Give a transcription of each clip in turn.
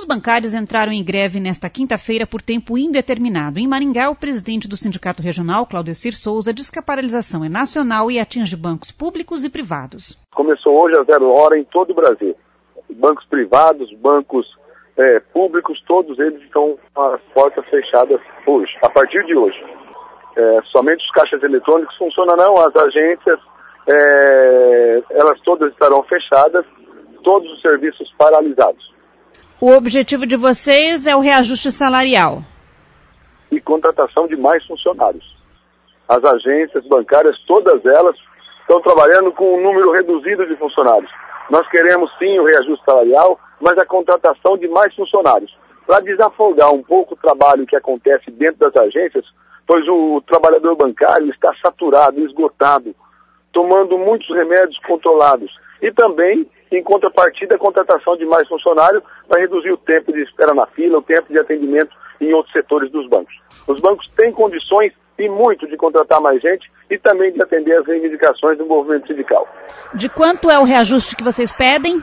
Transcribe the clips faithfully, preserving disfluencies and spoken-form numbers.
Os bancários entraram em greve nesta quinta-feira por tempo indeterminado. Em Maringá, o presidente do Sindicato Regional, Claudecir Souza, diz que a paralisação é nacional e atinge bancos públicos e privados. Começou hoje a zero hora em todo o Brasil. Bancos privados, bancos é, públicos, todos eles estão com as portas fechadas hoje, a partir de hoje. É, somente os caixas eletrônicos funcionarão, as agências, é, elas todas estarão fechadas, todos os serviços paralisados. O objetivo de vocês é o reajuste salarial. E contratação de mais funcionários. As agências bancárias, todas elas, estão trabalhando com um número reduzido de funcionários. Nós queremos sim o reajuste salarial, mas a contratação de mais funcionários. Para desafogar um pouco o trabalho que acontece dentro das agências, pois o trabalhador bancário está saturado, esgotado, tomando muitos remédios controlados. E também, em contrapartida, a contratação de mais funcionários vai reduzir o tempo de espera na fila, o tempo de atendimento em outros setores dos bancos. Os bancos têm condições e muito de contratar mais gente e também de atender às reivindicações do movimento sindical. De quanto é o reajuste que vocês pedem?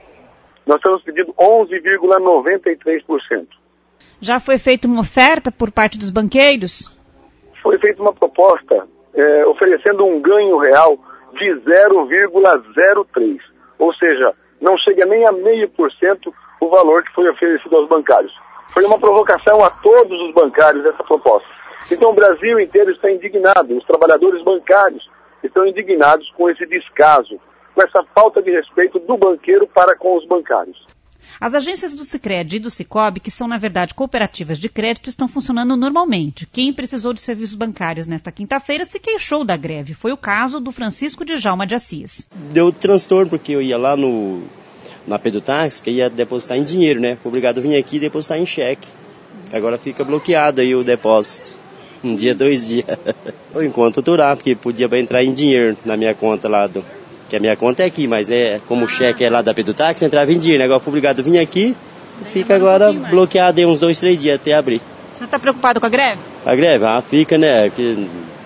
Nós temos pedido onze vírgula noventa e três por cento. Já foi feita uma oferta por parte dos banqueiros? Foi feita uma proposta é, oferecendo um ganho real de zero vírgula zero três por cento. Ou seja, não chega nem a meio por cento o valor que foi oferecido aos bancários. Foi uma provocação a todos os bancários essa proposta. Então o Brasil inteiro está indignado, os trabalhadores bancários estão indignados com esse descaso, com essa falta de respeito do banqueiro para com os bancários. As agências do Sicredi e do Sicob, que são na verdade cooperativas de crédito, estão funcionando normalmente. Quem precisou de serviços bancários nesta quinta-feira se queixou da greve. Foi o caso do Francisco Djalma de Assis. Deu transtorno porque eu ia lá no, na Pedutax, que ia depositar em dinheiro, né? Fui obrigado a vir aqui e depositar em cheque. Agora fica bloqueado aí o depósito. Um dia, dois dias. Enquanto durar, porque podia entrar em dinheiro na minha conta lá do... que a minha conta é aqui, mas é como o cheque é lá da Pedutax, entrava em dinheiro. Agora fui obrigado a vir aqui e fica agora bloqueado aí uns dois, três dias até abrir. Você está preocupado com a greve? A greve? Ah, fica, né? Porque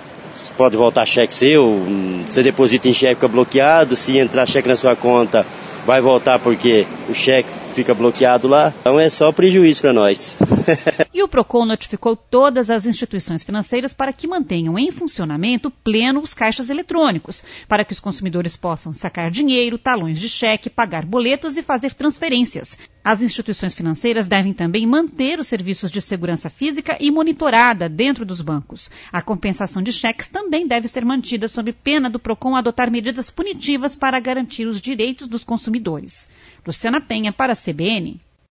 pode voltar cheque seu, você deposita em cheque, fica bloqueado. Se entrar cheque na sua conta, vai voltar porque o cheque fica bloqueado lá. Então é só prejuízo para nós. E o Procon notificou todas as instituições financeiras para que mantenham em funcionamento pleno os caixas eletrônicos, para que os consumidores possam sacar dinheiro, talões de cheque, pagar boletos e fazer transferências. As instituições financeiras devem também manter os serviços de segurança física e monitorada dentro dos bancos. A compensação de cheques também deve ser mantida sob pena do Procon adotar medidas punitivas para garantir os direitos dos consumidores. Luciana Penha para a C B N.